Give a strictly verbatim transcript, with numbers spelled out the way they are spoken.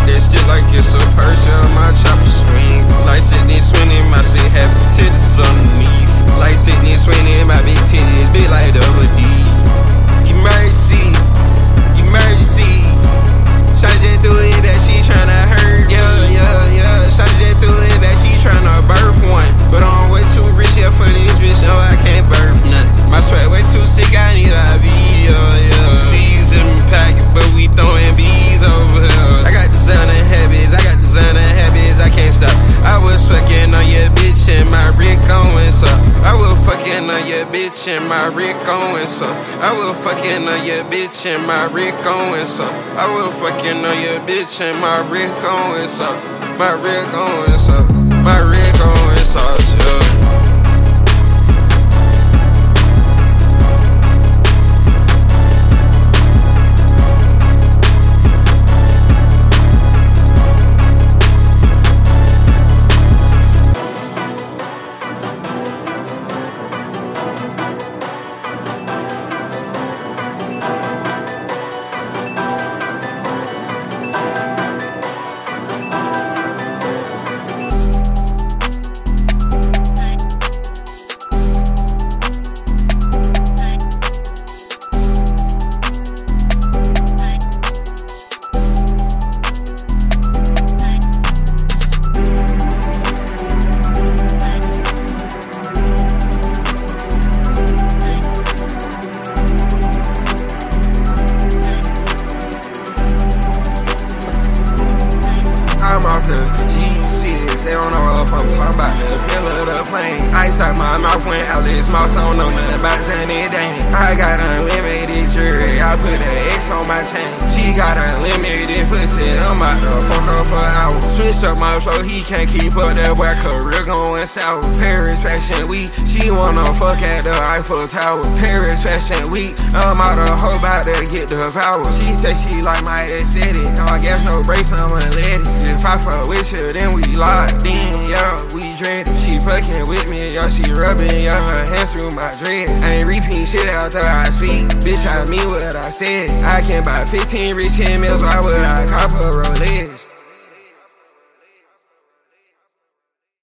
that shit like it's a Porsche. My chopper swing like Sydney Sweeney. My shit have titties underneath. Like Sydney Sweeney, my big titties big like double D. Emergency, emergency. Shawty just threw it back, she tryna hurt. Yeah, yeah, yeah. Shawty just threw it back, she tryna birth one. But I'm way too rich here for this bitch, no I can't birth none. My sweat way too sick, I need I V, yeah, yeah. Season packet, but we throwing bees over here. I got designer habits, I got designer habits, I can't stop. I was fucking on your bitch and my Rick Owens up. I was fucking on your bitch and my Rick Owens up. I was fucking on your bitch and my Rick Owens up. I was fucking on your bitch and my Rick Owens up. My Rick Owens up. My Rick Owens up, yeah. I'm off the G six, they don't know if I'm talking about the pill of the plane. Ice out my mouth when Alice Moss, I don't know nothing about Johnny Dane. I got unlimited jewelry, I put an X on my chain. She got unlimited pussy, I'm out to fuck her for hours. Switch up my flow, he can't keep up, that boy career going south. Paris Fashion Week, she wanna fuck at the Eiffel Tower. Paris Fashion Week, I'm out of hope out to get the power. She say she like my aesthetic, no I guess no brakes, I'ma let it. If I fuck with you, then we locked in, yeah, we dreaded. She fucking with me, y'all, she rubbing, y'all, her hands through my dread. I ain't repeat shit after I speak, bitch, I mean what I said. I can buy fifteen rich meals, why would I call